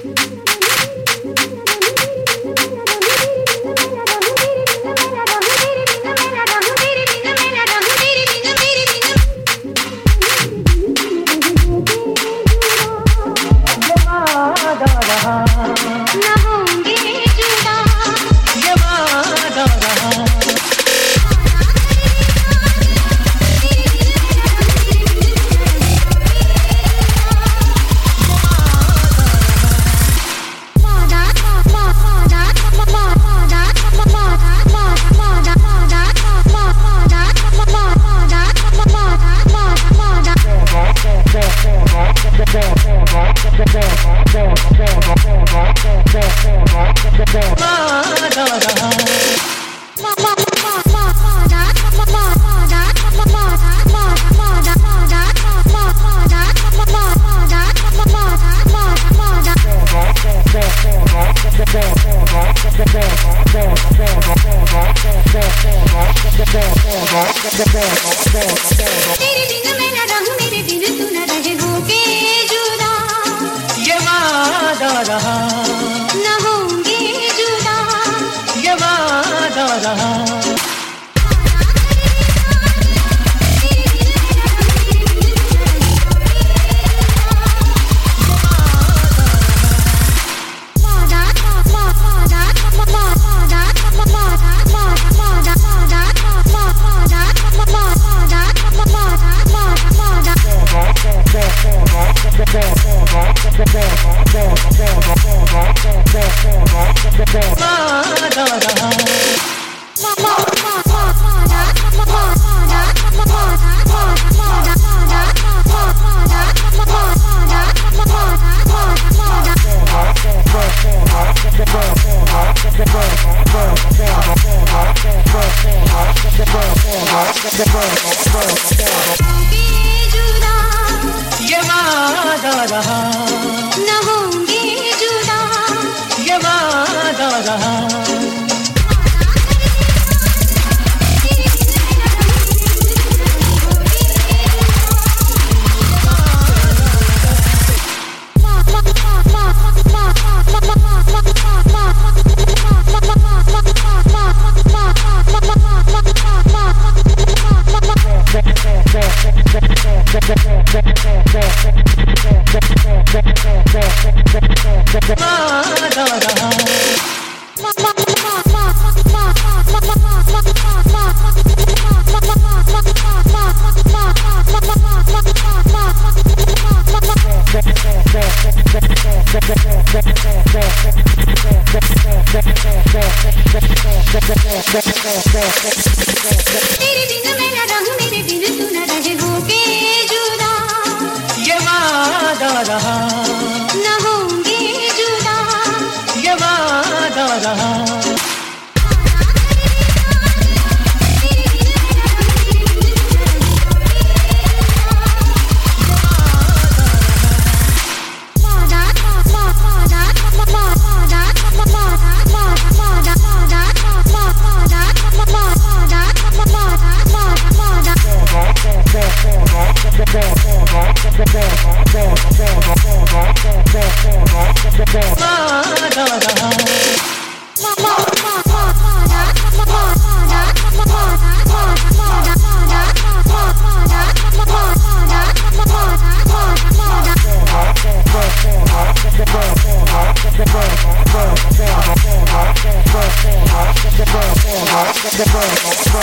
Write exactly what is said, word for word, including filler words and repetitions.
तेरे बिन मैं न रहूं, मेरे बिन तू न रहे, होके जुदा ये वादा रहा, न होंगे जुदा ये वादा रहा। ये वादा रहा, न होंगे जुदा ये वादा रहा। तेरे बिन मैं न रहूं, मेरे बिन तू न रहे, होके जुदा ये वादा रहा, न होंगे जुदा ये वादा रहा। The